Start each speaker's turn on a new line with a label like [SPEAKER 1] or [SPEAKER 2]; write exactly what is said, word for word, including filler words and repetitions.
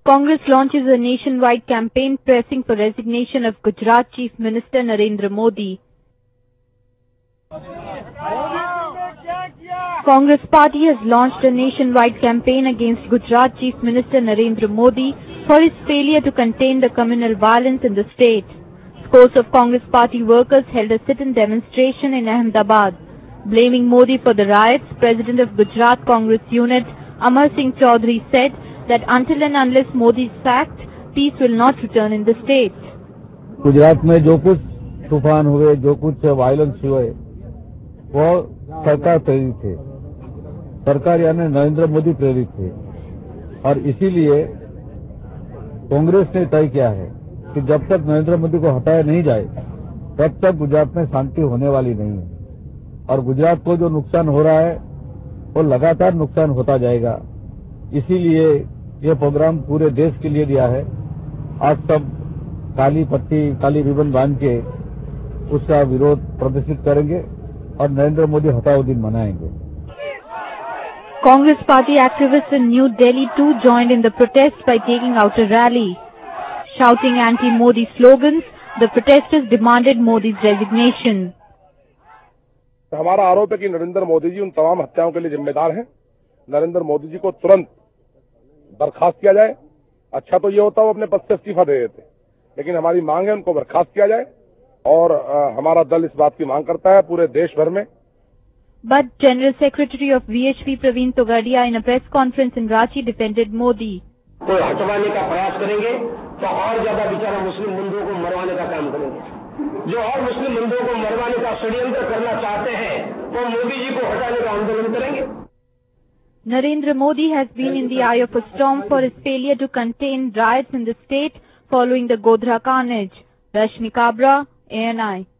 [SPEAKER 1] Congress launches a nationwide campaign pressing for resignation of Gujarat Chief Minister Narendra Modi. Congress party has launched a nationwide campaign against Gujarat Chief Minister Narendra Modi for his failure to contain the communal violence in the state. Scores of Congress party workers held a sit-in demonstration in Ahmedabad. Blaming Modi for the riots, President of Gujarat Congress Unit Amar Singh Chaudhary said that until and unless Modi is sacked, peace will not return in the state.
[SPEAKER 2] Gujarat में जो कुछ तूफान हुए, जो कुछ violence हुए, वो सरकार प्रेरित थे। सरकार यानी नरेंद्र मोदी प्रेरित थे और इसीलिए कांग्रेस ने तय किया है कि जब तक नरेंद्र मोदी को हटाया नहीं जाए, तब तक गुजरात में शांति होने वाली नहीं है और गुजरात को जो नुकसान हो रहा है, वो लगातार नुकसान होता जाएगा। इसीलिए ये प्रोग्राम पूरे देश के लिए दिया है। आज सब काली पट्टी, काली रिबन बांध के उसका विरोध प्रदर्शित करेंगे और नरेंद्र मोदी हटाओ दिन मनाएंगे।
[SPEAKER 1] Congress party activists in New Delhi too joined in the protest by taking out a rally. Shouting anti-Modi slogans, the protesters demanded Modi's resignation.
[SPEAKER 3] हमारा आरोप है कि नरेंद्र मोदी जी उन तमाम हत्याओं के लिए जिम्मेदार हैं। नरेंद्र मोदी जी को तुरंत बर्खास्त किया जाए। अच्छा तो ये होता वो अपने पद से इस्तीफा दे देते, लेकिन हमारी मांग है उनको बर्खास्त किया जाए और आ, हमारा दल इस बात की मांग करता है पूरे देश भर में।
[SPEAKER 1] But General Secretary of V H P Praveen Togadia in a press conference in Ranchi defended Modi.
[SPEAKER 4] कोई हटवाने का प्रयास करेंगे तो और ज्यादा बेचारा मुस्लिम बंधुओं को मरवाने का काम करेंगे। जो और मुस्लिम बंधुओं को मरवाने का षड्यंत्र करना चाहते हैं, वो मोदी जी को हटाने का आंदोलन करेंगे।
[SPEAKER 1] Narendra Modi has been in the eye of a storm for his failure to contain riots in the state following the Godhra carnage. Rashmi Kabra, A N I.